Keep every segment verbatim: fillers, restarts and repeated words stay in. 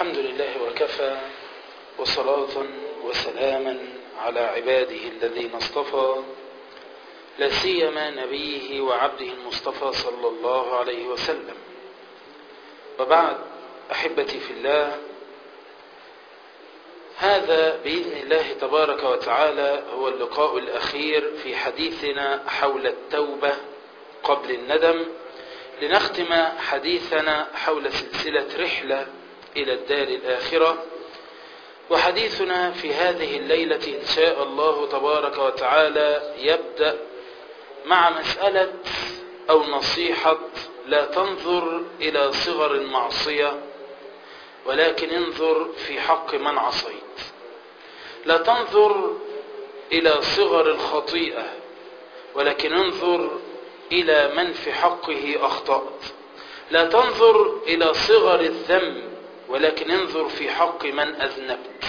الحمد لله وكفى، وصلاة وسلاما على عباده الذين اصطفى، لا سيما نبيه وعبده المصطفى صلى الله عليه وسلم. وبعد، أحبتي في الله، هذا بإذن الله تبارك وتعالى هو اللقاء الأخير في حديثنا حول التوبة قبل الندم، لنختم حديثنا حول سلسلة رحلة إلى الدار الآخرة. وحديثنا في هذه الليلة إن شاء الله تبارك وتعالى يبدأ مع مسألة أو نصيحة: لا تنظر إلى صغر المعصية ولكن انظر في حق من عصيت. لا تنظر إلى صغر الخطيئة ولكن انظر إلى من في حقه أخطأت. لا تنظر إلى صغر الذنب ولكن انظر في حق من أذنبت.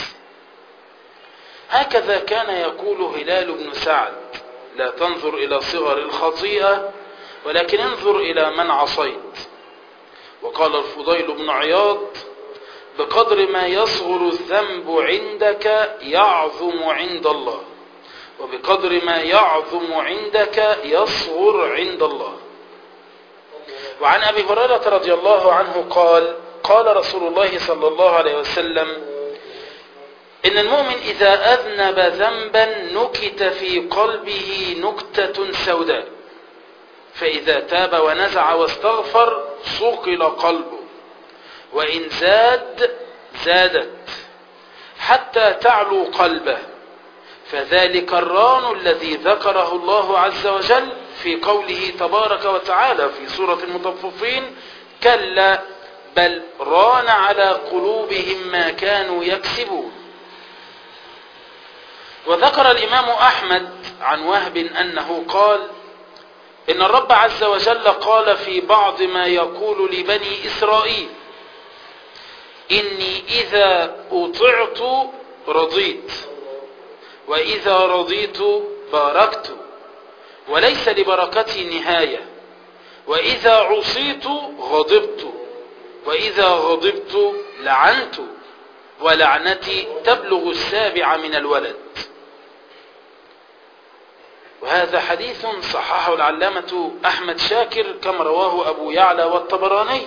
هكذا كان يقول هلال بن سعد: لا تنظر إلى صغر الخطيئة ولكن انظر إلى من عصيت. وقال الفضيل بن عياض: بقدر ما يصغر الذنب عندك يعظم عند الله، وبقدر ما يعظم عندك يصغر عند الله. وعن أبي هريرة رضي الله عنه قال: قال رسول الله صلى الله عليه وسلم: إن المؤمن إذا أذنب ذنبا نكت في قلبه نكتة سوداء، فإذا تاب ونزع واستغفر صقل قلبه، وإن زاد زادت حتى تعلو قلبه، فذلك الران الذي ذكره الله عز وجل في قوله تبارك وتعالى في سورة المطففين: كلا بل ران على قلوبهم ما كانوا يكسبون. وذكر الإمام أحمد عن وهب أنه قال: إن الرب عز وجل قال في بعض ما يقول لبني إسرائيل: إني إذا أطعت رضيت، وإذا رضيت باركت، وليس لبركتي نهاية، وإذا عصيت غضبت، وإذا غضبت لعنت، ولعنتي تبلغ السابع من الولد. وهذا حديث صححه العلامة أحمد شاكر كما رواه أبو يعلى والطبراني.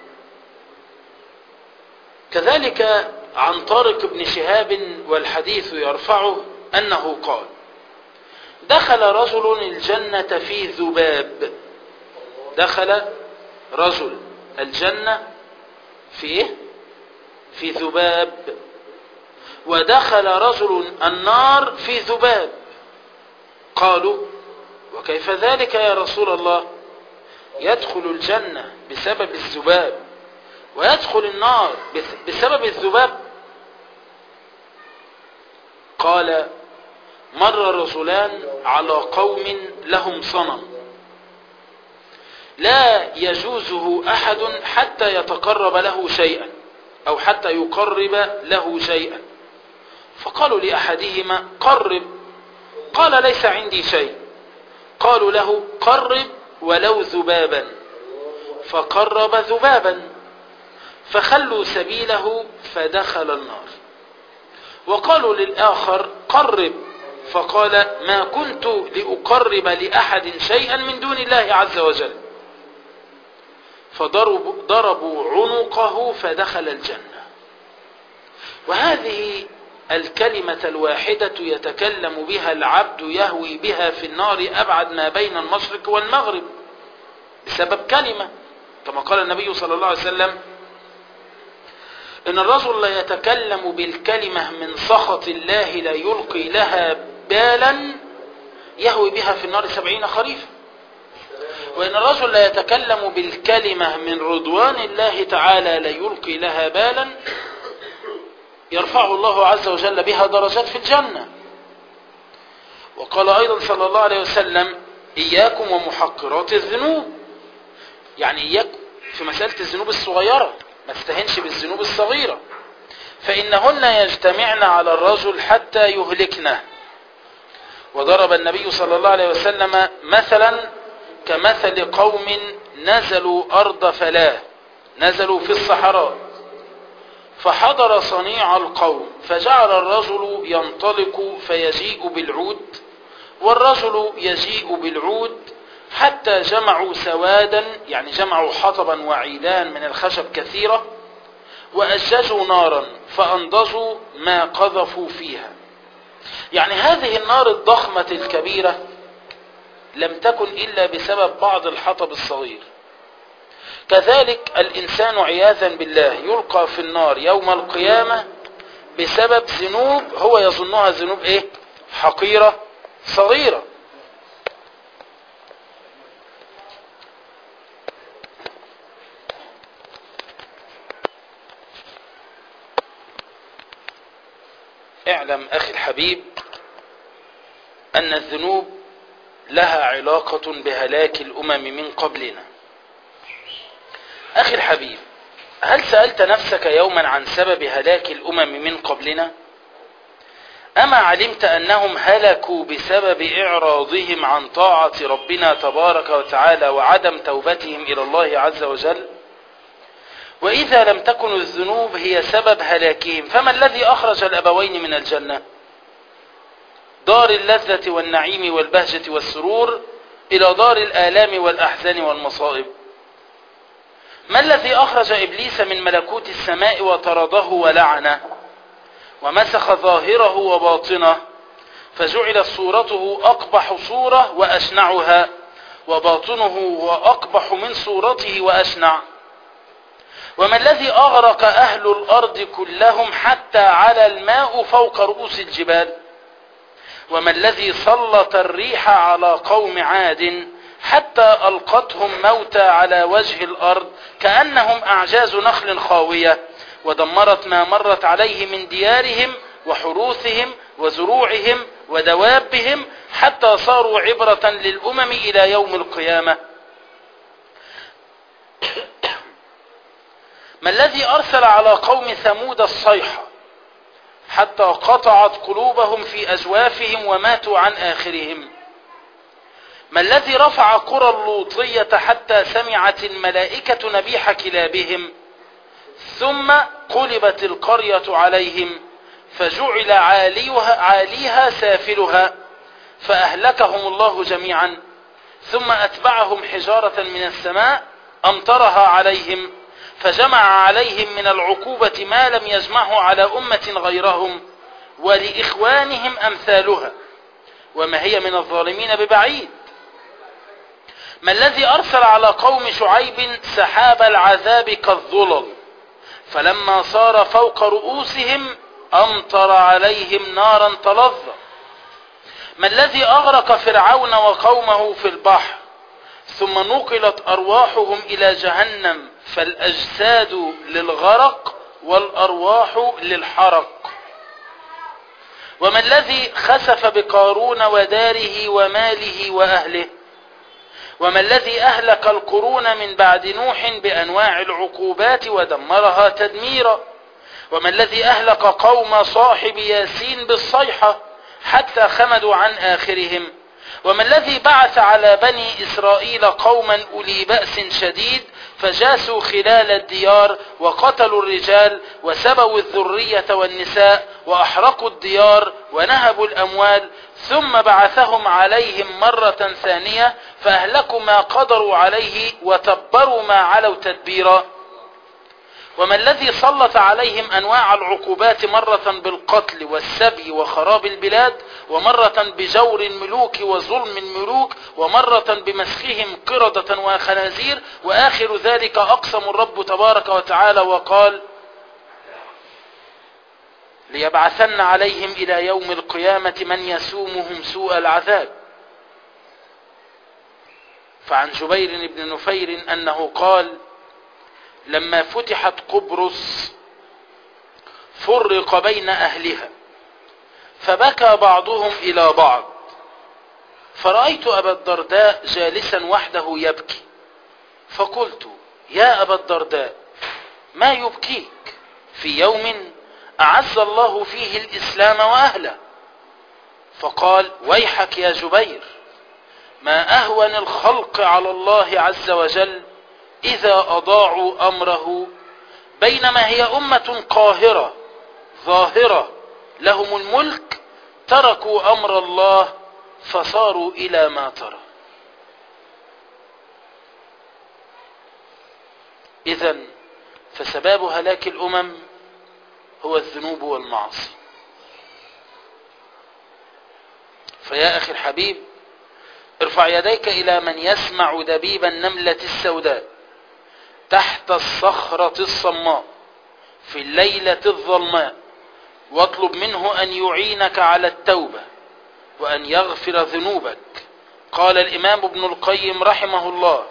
كذلك عن طارق بن شهاب والحديث يرفعه أنه قال: دخل رجل الجنة في ذباب. دخل رجل الجنة في إيه؟ في ذباب. ودخل رجل النار في ذباب. قالوا: وكيف ذلك يا رسول الله؟ يدخل الجنة بسبب الذباب ويدخل النار بسبب الذباب؟ قال: مر رجلان على قوم لهم صنم لا يجوزه أحد حتى يتقرب له شيئا أو حتى يقرب له شيئا، فقالوا لأحدهما: قرب. قال: ليس عندي شيء. قالوا له: قرب ولو ذبابا. فقرب ذبابا، فخلوا سبيله فدخل النار. وقالوا للآخر: قرب. فقال: ما كنت لأقرب لأحد شيئا من دون الله عز وجل. فضربوا ضربوا عنقه فدخل الجنة. وهذه الكلمة الواحدة يتكلم بها العبد يهوي بها في النار أبعد ما بين المشرق والمغرب بسبب كلمة، كما قال النبي صلى الله عليه وسلم: إن الرجل لا يتكلم بالكلمة من سخط الله لا يلقي لها بالا يهوي بها في النار سبعين خريفا. وإن الرجل لا يتكلم بالكلمة من رضوان الله تعالى لا يلقي لها بالا يرفعه الله عز وجل بها درجات في الجنة. وقال أيضا صلى الله عليه وسلم: إياكم ومحقرات الذنوب، يعني إياكم في مسألة الذنوب الصغيرة، ما تستهنش بالذنوب الصغيرة، فإنهن يجتمعن على الرجل حتى يهلكنه. وضرب النبي صلى الله عليه وسلم مثلا كمثل قوم نزلوا أرض فلاة، نزلوا في الصحراء، فحضر صنيع القوم فجعل الرجل ينطلق فيجيء بالعود والرجل يجيء بالعود حتى جمعوا سوادا، يعني جمعوا حطبا وعيدان من الخشب كثيرة، وأججوا نارا فأنضجوا ما قذفوا فيها. يعني هذه النار الضخمة الكبيرة لم تكن إلا بسبب بعض الحطب الصغير. كذلك الإنسان عياذا بالله يلقى في النار يوم القيامة بسبب ذنوب هو يظنها ذنوب إيه؟ حقيرة صغيرة. اعلم أخي الحبيب أن الذنوب لها علاقة بهلاك الأمم من قبلنا. أخي الحبيب، هل سألت نفسك يوما عن سبب هلاك الأمم من قبلنا؟ أما علمت أنهم هلكوا بسبب إعراضهم عن طاعة ربنا تبارك وتعالى وعدم توبتهم إلى الله عز وجل؟ وإذا لم تكن الذنوب هي سبب هلاكهم، فما الذي أخرج الأبوين من الجنة؟ دار اللذة والنعيم والبهجة والسرور إلى دار الآلام والأحزان والمصائب. ما الذي أخرج إبليس من ملكوت السماء وطرده ولعنه ومسخ ظاهره وباطنه، فجعلت صورته أقبح صورة وأشنعها، وباطنه وأقبح من صورته وأشنع؟ وما الذي أغرق أهل الأرض كلهم حتى على الماء فوق رؤوس الجبال؟ وما الذي سلط الريح على قوم عاد حتى ألقتهم موتى على وجه الأرض كأنهم أعجاز نخل خاوية، ودمرت ما مرت عليه من ديارهم وحروثهم وزروعهم ودوابهم حتى صاروا عبرة للأمم إلى يوم القيامة؟ ما الذي أرسل على قوم ثمود الصيحة حتى قطعت قلوبهم في أجوافهم وماتوا عن آخرهم؟ ما الذي رفع قرى اللوطية حتى سمعت الملائكة نبيح كلابهم، ثم قلبت القرية عليهم فجعل عاليها, عاليها سافلها فأهلكهم الله جميعا، ثم أتبعهم حجارة من السماء أمطرها عليهم فجمع عليهم من العقوبة ما لم يجمعه على أمة غيرهم ولإخوانهم أمثالها، وما هي من الظالمين ببعيد. ما الذي أرسل على قوم شعيب سحاب العذاب كالظلل فلما صار فوق رؤوسهم أمطر عليهم نارا تلظى؟ ما الذي أغرق فرعون وقومه في البحر ثم نقلت أرواحهم إلى جهنم فالأجساد للغرق والأرواح للحرق؟ وما الذي خسف بقارون وداره وماله وأهله؟ وما الذي أهلك القرون من بعد نوح بأنواع العقوبات ودمرها تدميرا؟ وما الذي أهلك قوم صاحب ياسين بالصيحة حتى خمدوا عن آخرهم؟ وما الذي بعث على بني إسرائيل قوما أولي بأس شديد فجاسوا خلال الديار وقتلوا الرجال وسبوا الذرية والنساء وأحرقوا الديار ونهبوا الأموال، ثم بعثهم عليهم مرة ثانية فأهلكوا ما قدروا عليه وتبروا ما علوا تدبيرا؟ وما الذي سلط عليهم أنواع العقوبات مرة بالقتل والسبي وخراب البلاد، ومرة بجور الملوك وظلم الملوك، ومرة بمسخهم قردة وخنازير، وآخر ذلك أقسم الرب تبارك وتعالى وقال ليبعثن عليهم إلى يوم القيامة من يسومهم سوء العذاب. فعن جبير بن نفير أنه قال لما فتحت قبرص فرق بين أهلها فبكى بعضهم إلى بعض، فرأيت أبا الدرداء جالسا وحده يبكي، فقلت يا أبا الدرداء ما يبكيك في يوم أعز الله فيه الإسلام وأهله؟ فقال ويحك يا جبير، ما أهون الخلق على الله عز وجل إذا أضاعوا أمره بينما هي أمة قاهرة ظاهرة لهم الملك تركوا أمر الله فصاروا إلى ما ترى. إذن فسباب هلاك الأمم هو الذنوب والمعاصي. فيا أخي الحبيب، ارفع يديك إلى من يسمع دبيب النملة السوداء تحت الصخرة الصماء في الليلة الظلماء، واطلب منه أن يعينك على التوبة وأن يغفر ذنوبك. قال الإمام ابن القيم رحمه الله: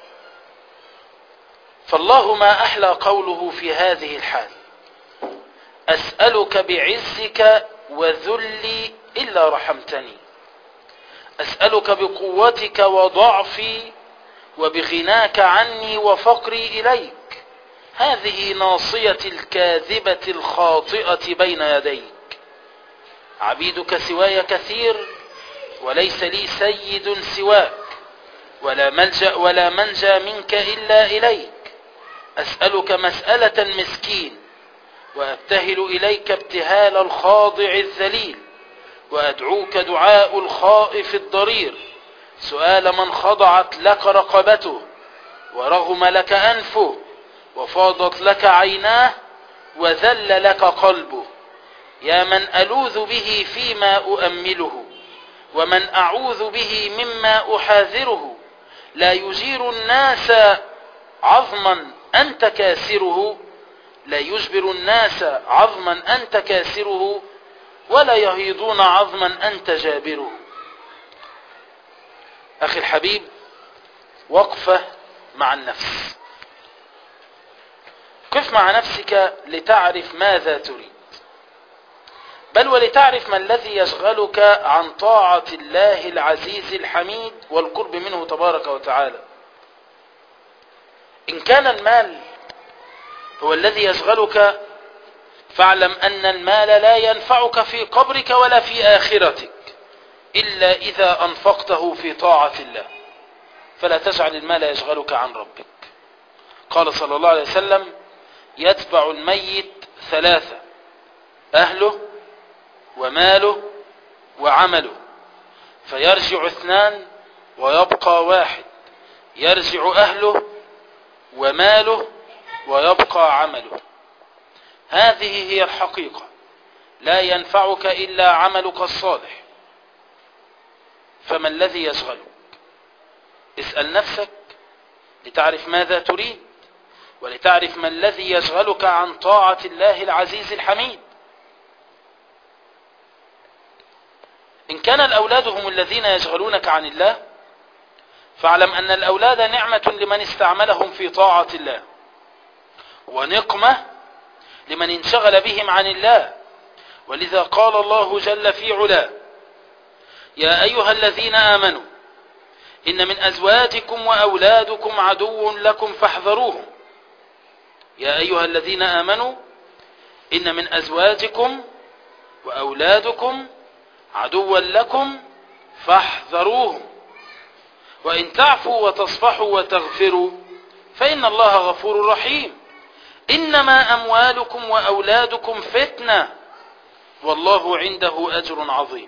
فالله ما أحلى قوله في هذه الحال: أسألك بعزك وذلي إلا رحمتني، أسألك بقوتك وضعفي وبغناك عني وفقري إليك. هذه ناصية الكاذبة الخاطئة بين يديك. عبيدك سواي كثير وليس لي سيد سواك، ولا ملجأ ولا منجى منك إلا إليك. أسألك مسألة المسكين وأبتهل إليك ابتهال الخاضع الذليل، وأدعوك دعاء الخائف الضرير، سؤال من خضعت لك رقبته ورغم لك أنفه وفاضت لك عيناه وذل لك قلبه. يا من ألوذ به فيما أؤمله، ومن أعوذ به مما أحاذره. لا يجير الناس عظما أنت كاسره، لا يجبر الناس عظما أنت كاسره، ولا يهيضون عظما أنت جابره. أخي الحبيب، وقفة مع النفس. قف مع نفسك لتعرف ماذا تريد، بل ولتعرف ما الذي يشغلك عن طاعة الله العزيز الحميد والقرب منه تبارك وتعالى. إن كان المال هو الذي يشغلك فاعلم أن المال لا ينفعك في قبرك ولا في آخرتك إلا إذا أنفقته في طاعة الله، فلا تجعل المال يشغلك عن ربك. قال صلى الله عليه وسلم: يتبع الميت ثلاثة: أهله وماله وعمله، فيرجع اثنان ويبقى واحد. يرجع أهله وماله ويبقى عمله. هذه هي الحقيقة. لا ينفعك إلا عملك الصالح. فما الذي يشغلك؟ اسأل نفسك لتعرف ماذا تريد، ولتعرف ما الذي يشغلك عن طاعة الله العزيز الحميد. إن كان الأولاد هم الذين يشغلونك عن الله، فاعلم أن الأولاد نعمة لمن استعملهم في طاعة الله، ونقمة لمن انشغل بهم عن الله. ولذا قال الله جل في علاه: يا أيها الذين آمنوا إن من أزواجكم وأولادكم عدو لكم فاحذروهم. يا أيها الذين آمنوا إن من أزواجكم وأولادكم عدوا لكم فاحذروهم، وإن تعفوا وتصفحوا وتغفروا فإن الله غفور رحيم. إنما أموالكم وأولادكم فتنة والله عنده أجر عظيم.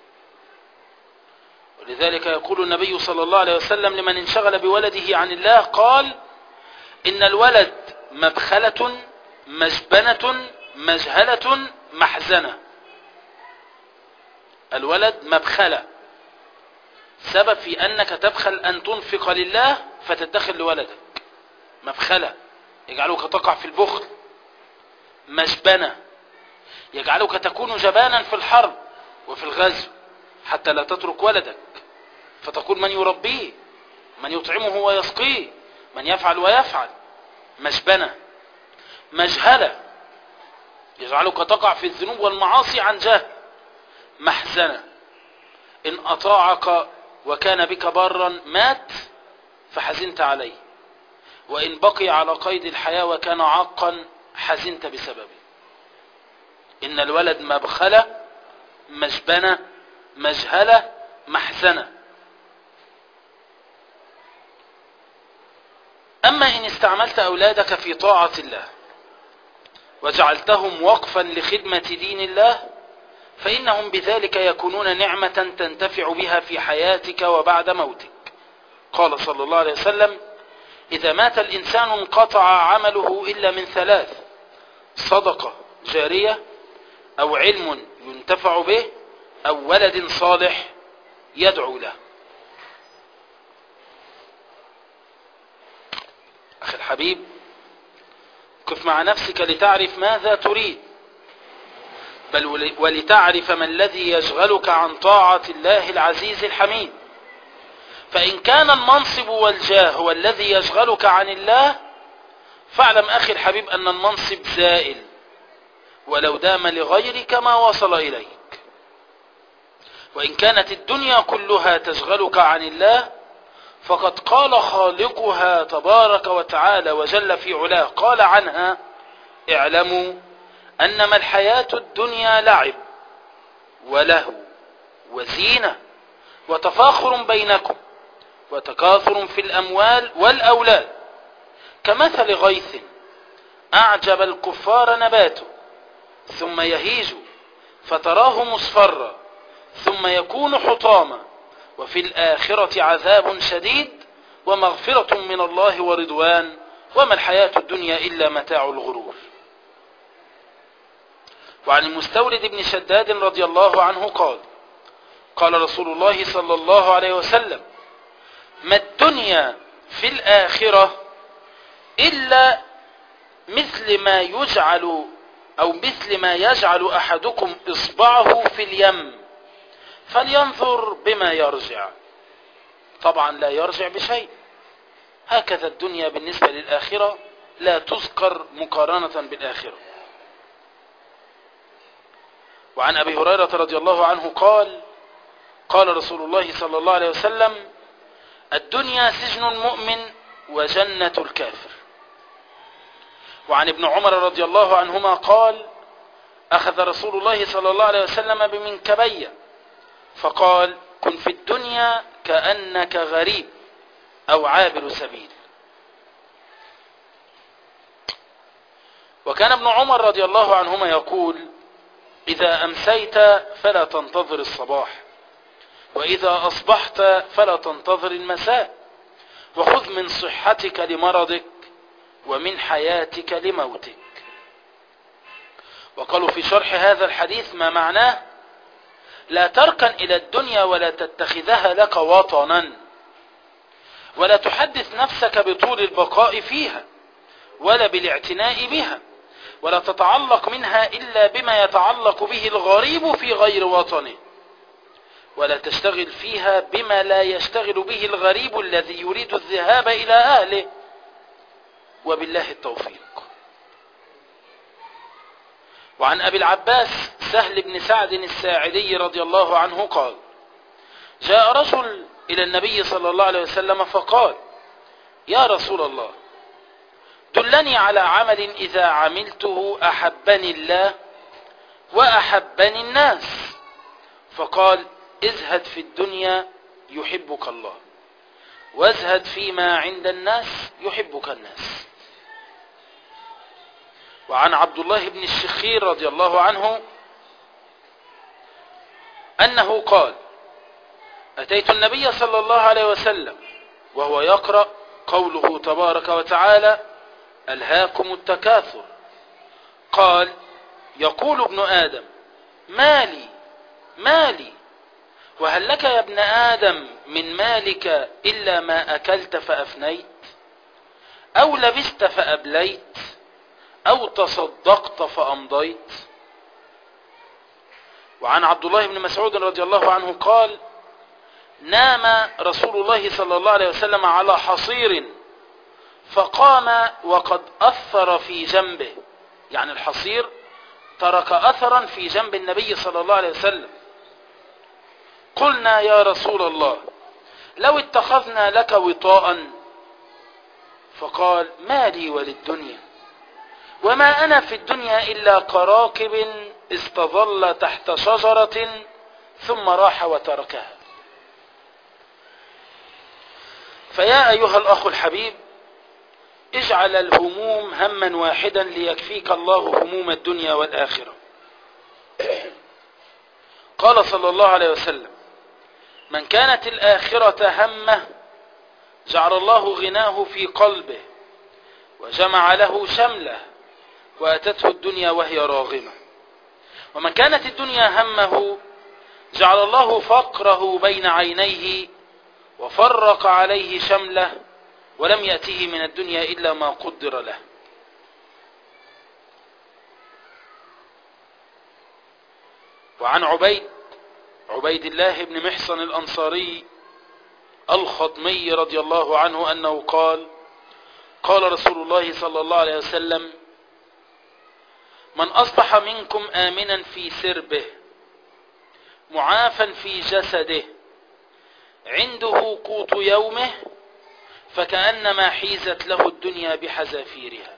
ولذلك يقول النبي صلى الله عليه وسلم لمن انشغل بولده عن الله، قال: إن الولد مبخلة مجبنة مجهلة محزنة. الولد مبخلة، سبب في أنك تبخل أن تنفق لله فتدخل لولدك. مبخلة يجعلك تقع في البخل. مجبنة يجعلك تكون جبانا في الحرب وفي الغزو حتى لا تترك ولدك، فتكون من يربيه، من يطعمه ويسقيه، من يفعل ويفعل. مجبنة. مجهلة يجعلك تقع في الذنوب والمعاصي عن جهل. محزنة إن أطاعك وكان بك برا مات فحزنت عليه، وإن بقي على قيد الحياة وكان عاقا حزنت بسببه. إن الولد مبخلة مجبنة مجهلة محزنة. أما إن استعملت أولادك في طاعة الله وجعلتهم وقفا لخدمة دين الله فإنهم بذلك يكونون نعمة تنتفع بها في حياتك وبعد موتك. قال صلى الله عليه وسلم: إذا مات الإنسان انقطع عمله إلا من ثلاث: صدقة جارية، أو علم ينتفع به، أو ولد صالح يدعو له. أخي الحبيب، قف مع نفسك لتعرف ماذا تريد، بل ولتعرف ما الذي يشغلك عن طاعة الله العزيز الحميد. فإن كان المنصب والجاه هو الذي يشغلك عن الله، فاعلم أخي الحبيب أن المنصب زائل، ولو دام لغيرك ما وصل إليك. وإن كانت الدنيا كلها تشغلك عن الله، فقد قال خالقها تبارك وتعالى وجل في علاه، قال عنها: اعلموا أنما الحياة الدنيا لعب ولهو وزينة وتفاخر بينكم وتكاثر في الأموال والأولاد كمثل غيث أعجب الكفار نباته ثم يهيج فتراه مصفرا ثم يكون حطاما وفي الآخرة عذاب شديد ومغفرة من الله ورضوان وما الحياة الدنيا إلا متاع الغرور. وعن المستورد بن شداد رضي الله عنه قال: قال رسول الله صلى الله عليه وسلم: ما الدنيا في الآخرة إلا مثل ما يجعل أو مثل ما يجعل أحدكم إصبعه في اليم فلينظر بما يرجع. طبعا لا يرجع بشيء. هكذا الدنيا بالنسبة للآخرة لا تذكر مقارنة بالآخرة. وعن أبي هريرة رضي الله عنه قال: قال رسول الله صلى الله عليه وسلم: الدنيا سجن المؤمن وجنة الكافر. وعن ابن عمر رضي الله عنهما قال: أخذ رسول الله صلى الله عليه وسلم بمنكبي فقال: كن في الدنيا كأنك غريب أو عابر سبيل. وكان ابن عمر رضي الله عنهما يقول: إذا أمسيت فلا تنتظر الصباح، وإذا أصبحت فلا تنتظر المساء، وخذ من صحتك لمرضك ومن حياتك لموتك. وقالوا في شرح هذا الحديث ما معناه: لا تركن إلى الدنيا ولا تتخذها لك وطنا، ولا تحدث نفسك بطول البقاء فيها ولا بالاعتناء بها، ولا تتعلق منها إلا بما يتعلق به الغريب في غير وطنه، ولا تشتغل فيها بما لا يشتغل به الغريب الذي يريد الذهاب إلى أهله، وبالله التوفيق. وعن أبي العباس سهل بن سعد الساعدي رضي الله عنه قال: جاء رجل إلى النبي صلى الله عليه وسلم فقال: يا رسول الله، دلني على عمل إذا عملته أحبني الله وأحبني الناس. فقال: ازهد في الدنيا يحبك الله، وازهد فيما عند الناس يحبك الناس. وعن عبد الله بن الشخير رضي الله عنه أنه قال: أتيت النبي صلى الله عليه وسلم وهو يقرأ قوله تبارك وتعالى: ألهاكم التكاثر. قال: يقول ابن آدم: مالي مالي، وهل لك يا ابن آدم من مالك إلا ما أكلت فأفنيت، أو لبست فأبليت، أو تصدقت فأمضيت. وعن عبد الله بن مسعود رضي الله عنه قال: نام رسول الله صلى الله عليه وسلم على حصير فقام وقد أثر في جنبه، يعني الحصير ترك أثرا في جنب النبي صلى الله عليه وسلم. قلنا: يا رسول الله، لو اتخذنا لك وطاء. فقال: ما لي وللدنيا، وما أنا في الدنيا إلا كراكب استظل تحت شجرة ثم راح وتركها. فيا أيها الأخ الحبيب، اجعل الهموم هما واحدا ليكفيك الله هموم الدنيا والآخرة. قال صلى الله عليه وسلم: من كانت الآخرة همه جعل الله غناه في قلبه وجمع له شمله وأتته الدنيا وهي راغمة. ومن كانت الدنيا همه جعل الله فقره بين عينيه وفرق عليه شمله ولم يأته من الدنيا إلا ما قدر له. وعن عبيد عبيد الله بن محصن الأنصاري الخطمي رضي الله عنه أنه قال: قال رسول الله صلى الله عليه وسلم: من أصبح منكم آمنا في سربه معافا في جسده عنده قوت يومه فكأنما حيزت له الدنيا بحذافيرها.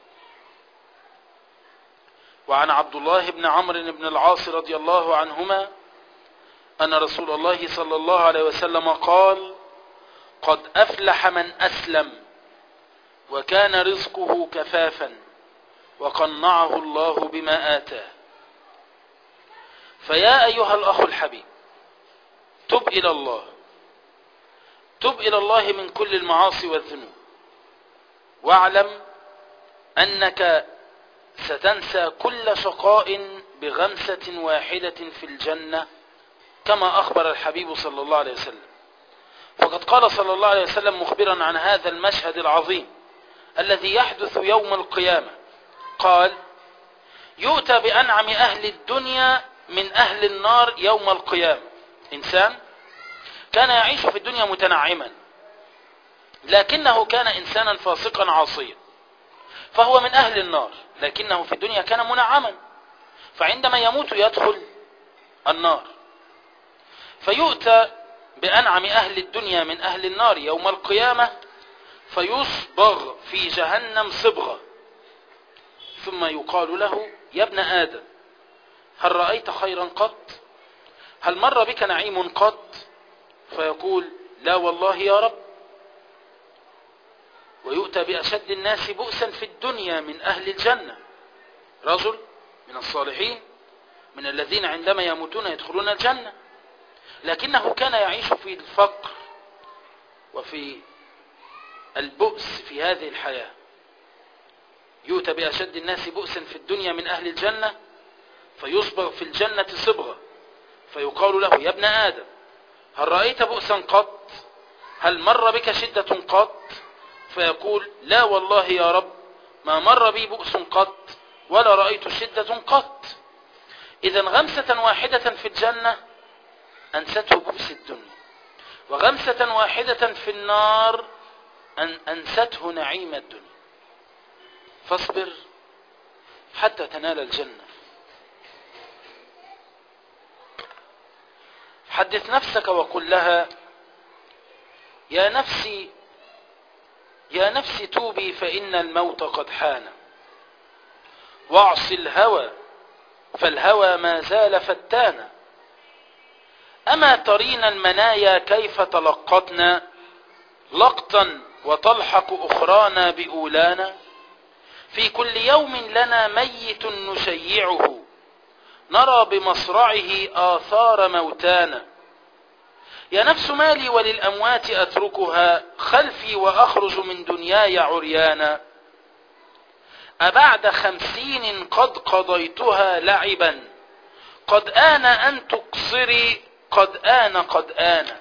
وعن عبد الله بن عمرو بن العاص رضي الله عنهما أن رسول الله صلى الله عليه وسلم قال: قد أفلح من أسلم وكان رزقه كفافا وقنعه الله بما آتاه. فيا أيها الأخ الحبيب، تب إلى الله، تب إلى الله من كل المعاصي والذنوب، واعلم أنك ستنسى كل شقاء بغمسة واحدة في الجنة كما أخبر الحبيب صلى الله عليه وسلم. فقد قال صلى الله عليه وسلم مخبرا عن هذا المشهد العظيم الذي يحدث يوم القيامة قال: يؤتى بأنعم أهل الدنيا من أهل النار يوم القيامة. إنسان كان يعيش في الدنيا متنعما لكنه كان إنسانا فاسقا عاصيا، فهو من أهل النار لكنه في الدنيا كان منعما، فعندما يموت يدخل النار. فيؤتى بأنعم أهل الدنيا من أهل النار يوم القيامة فيصبغ في جهنم صبغة، ثم يقال له: يا ابن آدم، هل رأيت خيرا قط؟ هل مر بك نعيم قط؟ فيقول: لا والله يا رب. ويؤتى بأشد الناس بؤسا في الدنيا من أهل الجنة، رجل من الصالحين من الذين عندما يموتون يدخلون الجنة، لكنه كان يعيش في الفقر وفي البؤس في هذه الحياة. يؤتى بأشد الناس بؤسا في الدنيا من أهل الجنة فيصبغ في الجنة صبغة، فيقال له: يا ابن آدم، هل رأيت بؤسا قط؟ هل مر بك شدة قط؟ فيقول: لا والله يا رب، ما مر بي بؤس قط ولا رأيت شدة قط. إذا غمسة واحدة في الجنة أنسته بؤس الدنيا، وغمسة واحدة في النار أن أنسته نعيم الدنيا. فاصبر حتى تنال الجنة. حدث نفسك وقل لها: يا نفسي يا نفسي توبي فإن الموت قد حان، واعص الهوى فالهوى ما زال فتانا. أما ترين المنايا كيف تلقتنا لقطا وتلحق أخرانا بأولانا؟ في كل يوم لنا ميت نشيعه نرى بمصرعه آثار موتانا. يا نفس مالي وللأموات أتركها خلفي وأخرج من دنياي عريانا. أبعد خمسين قد قضيتها لعبا قد آن أن تقصري قد آن قد آن.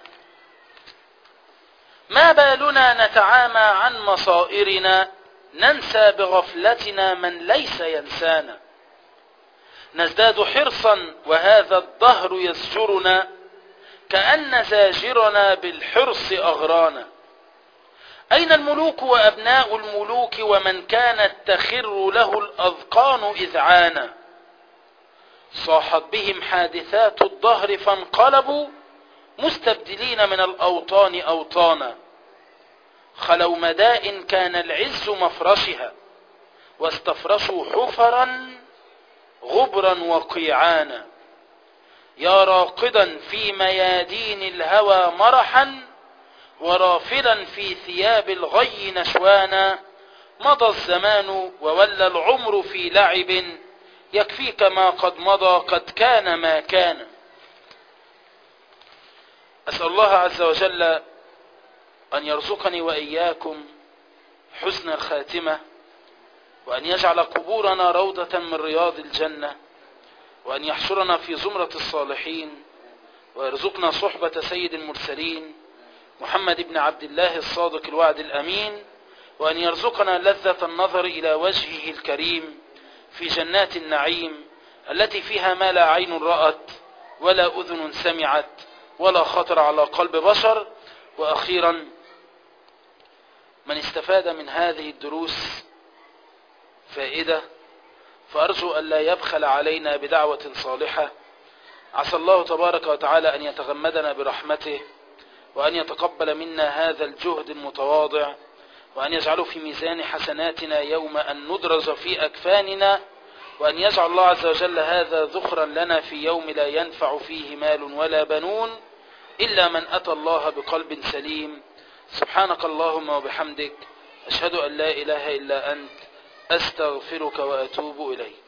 ما بالنا نتعامى عن مصائرنا ننسى بغفلتنا من ليس ينسانا. نزداد حرصا وهذا الدهر يزجرنا كأن زاجرنا بالحرص أغرانا. أين الملوك وأبناء الملوك ومن كانت تخر له الأذقان إذعانا؟ صاحت بهم حادثات الدهر فانقلبوا مستبدلين من الأوطان أوطانا. خلوا مدائن كان العز مفرشها واستفرشوا حفرا غبرا وقيعانا. يا راقدا في ميادين الهوى مرحا ورافلا في ثياب الغي نشوانا. مضى الزمان وولى العمر في لعب، يكفيك ما قد مضى قد كان ما كان. أسأل الله عز وجل أن يرزقني وإياكم حسن الخاتمة، وأن يجعل قبورنا روضة من رياض الجنة، وأن يحشرنا في زمرة الصالحين، ويرزقنا صحبة سيد المرسلين محمد بن عبد الله الصادق الوعد الأمين، وأن يرزقنا لذة النظر إلى وجهه الكريم في جنات النعيم التي فيها ما لا عين رأت ولا أذن سمعت ولا خطر على قلب بشر. وأخيرا، من استفاد من هذه الدروس فائدة فأرجو أن لا يبخل علينا بدعوة صالحة. عسى الله تبارك وتعالى أن يتغمدنا برحمته، وأن يتقبل منا هذا الجهد المتواضع، وأن يجعله في ميزان حسناتنا يوم أن ندرج في أكفاننا، وأن يجعل الله عز وجل هذا ذخرا لنا في يوم لا ينفع فيه مال ولا بنون إلا من أتى الله بقلب سليم. سبحانك اللهم وبحمدك، أشهد أن لا إله إلا أنت، أستغفرك وأتوب إليك.